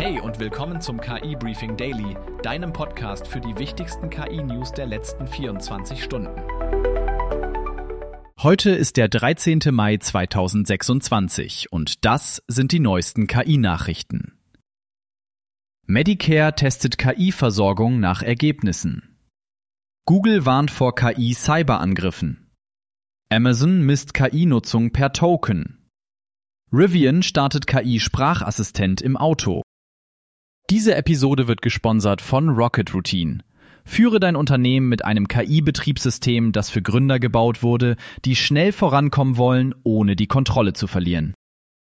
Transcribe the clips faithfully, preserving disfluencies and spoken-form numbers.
Hey und willkommen zum K I-Briefing Daily, deinem Podcast für die wichtigsten K I-News der letzten vierundzwanzig Stunden. Heute ist der dreizehnte Mai zweitausendsechsundzwanzig und das sind die neuesten K I-Nachrichten. Medicare testet K I-Versorgung nach Ergebnissen. Google warnt vor K I-Cyberangriffen. Amazon misst K I-Nutzung per Token. Rivian startet K I-Sprachassistent im Auto. Diese Episode wird gesponsert von Rocket Routine. Führe dein Unternehmen mit einem K I-Betriebssystem, das für Gründer gebaut wurde, die schnell vorankommen wollen, ohne die Kontrolle zu verlieren.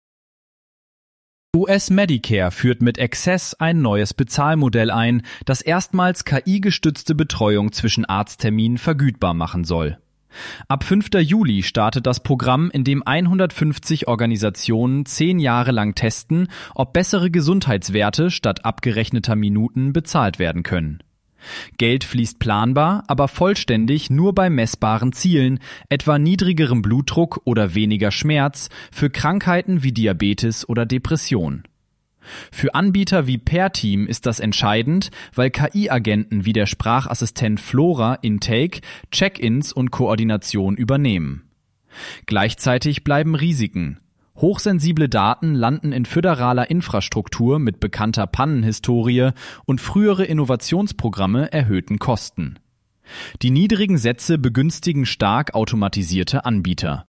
U S Medicare führt mit Access ein neues Bezahlmodell ein, das erstmals K I-gestützte Betreuung zwischen Arztterminen vergütbar machen soll. Ab fünften Juli startet das Programm, in dem hundertfünfzig Organisationen zehn Jahre lang testen, ob bessere Gesundheitswerte statt abgerechneter Minuten bezahlt werden können. Geld fließt planbar, aber vollständig nur bei messbaren Zielen, etwa niedrigerem Blutdruck oder weniger Schmerz, für Krankheiten wie Diabetes oder Depression. Für Anbieter wie Pear-Team ist das entscheidend, weil K I-Agenten wie der Sprachassistent Flora Intake Check-ins und Koordination übernehmen. Gleichzeitig bleiben Risiken. Hochsensible Daten landen in föderaler Infrastruktur mit bekannter Pannenhistorie und frühere Innovationsprogramme erhöhten Kosten. Die niedrigen Sätze begünstigen stark automatisierte Anbieter.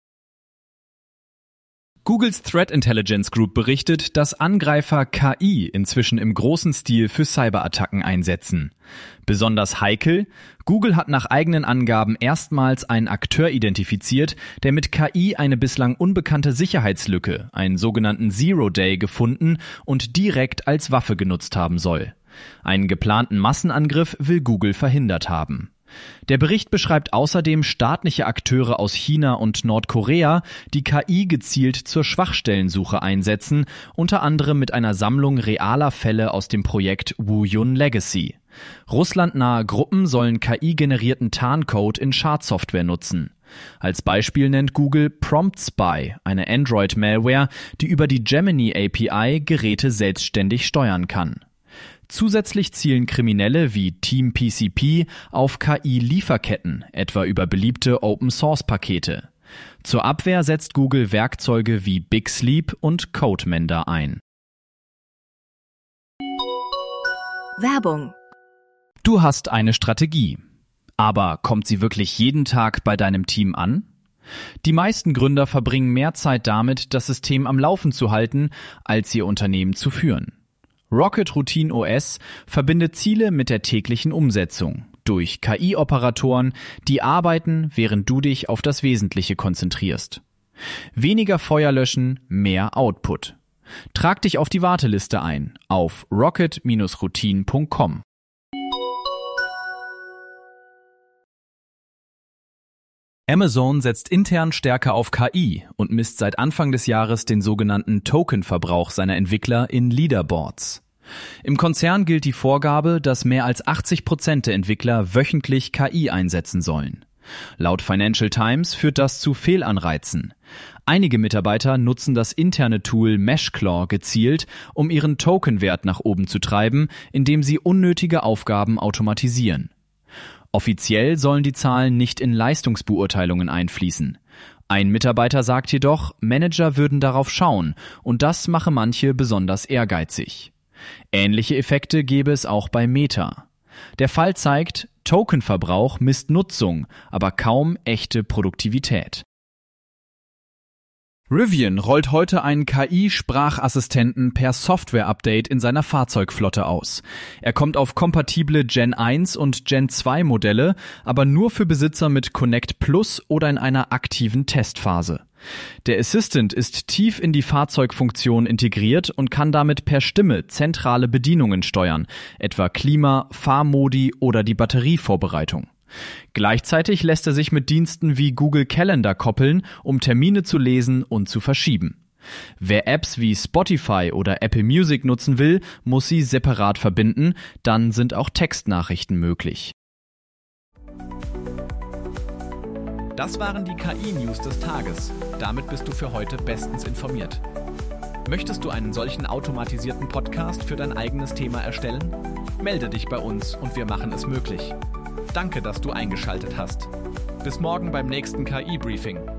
Googles Threat Intelligence Group berichtet, dass Angreifer K I inzwischen im großen Stil für Cyberattacken einsetzen. Besonders heikel: Google hat nach eigenen Angaben erstmals einen Akteur identifiziert, der mit K I eine bislang unbekannte Sicherheitslücke, einen sogenannten Zero Day, gefunden und direkt als Waffe genutzt haben soll. Einen geplanten Massenangriff will Google verhindert haben. Der Bericht beschreibt außerdem staatliche Akteure aus China und Nordkorea, die K I gezielt zur Schwachstellensuche einsetzen, unter anderem mit einer Sammlung realer Fälle aus dem Projekt Wuyun Legacy. Russlandnahe Gruppen sollen K I-generierten Tarncode in Schadsoftware nutzen. Als Beispiel nennt Google Prompt Spy, eine Android-Malware, die über die Gemini A P I Geräte selbstständig steuern kann. Zusätzlich zielen Kriminelle wie Team P C P auf K I-Lieferketten, etwa über beliebte Open-Source-Pakete. Zur Abwehr setzt Google Werkzeuge wie Big Sleep und CodeMender ein. Werbung. Du hast eine Strategie. Aber kommt sie wirklich jeden Tag bei deinem Team an? Die meisten Gründer verbringen mehr Zeit damit, das System am Laufen zu halten, als ihr Unternehmen zu führen. Rocket Routine O S verbindet Ziele mit der täglichen Umsetzung durch K I-Operatoren, die arbeiten, während du dich auf das Wesentliche konzentrierst. Weniger Feuer löschen, mehr Output. Trag dich auf die Warteliste ein auf rocket Bindestrich routine Punkt com. Amazon setzt intern stärker auf K I und misst seit Anfang des Jahres den sogenannten Token-Verbrauch seiner Entwickler in Leaderboards. Im Konzern gilt die Vorgabe, dass mehr als achtzig Prozent der Entwickler wöchentlich K I einsetzen sollen. Laut Financial Times führt das zu Fehlanreizen. Einige Mitarbeiter nutzen das interne Tool Meshclaw gezielt, um ihren Tokenwert nach oben zu treiben, indem sie unnötige Aufgaben automatisieren. Offiziell sollen die Zahlen nicht in Leistungsbeurteilungen einfließen. Ein Mitarbeiter sagt jedoch, Manager würden darauf schauen und das mache manche besonders ehrgeizig. Ähnliche Effekte gäbe es auch bei Meta. Der Fall zeigt, Tokenverbrauch misst Nutzung, aber kaum echte Produktivität. Rivian rollt heute einen K I-Sprachassistenten per Software-Update in seiner Fahrzeugflotte aus. Er kommt auf kompatible Gen eins und Gen zwei Modelle, aber nur für Besitzer mit Connect Plus oder in einer aktiven Testphase. Der Assistant ist tief in die Fahrzeugfunktion integriert und kann damit per Stimme zentrale Bedienungen steuern, etwa Klima, Fahrmodi oder die Batterievorbereitung. Gleichzeitig lässt er sich mit Diensten wie Google Calendar koppeln, um Termine zu lesen und zu verschieben. Wer Apps wie Spotify oder Apple Music nutzen will, muss sie separat verbinden, dann sind auch Textnachrichten möglich. Das waren die K I-News des Tages. Damit bist du für heute bestens informiert. Möchtest du einen solchen automatisierten Podcast für dein eigenes Thema erstellen? Melde dich bei uns und wir machen es möglich. Danke, dass du eingeschaltet hast. Bis morgen beim nächsten K I-Briefing.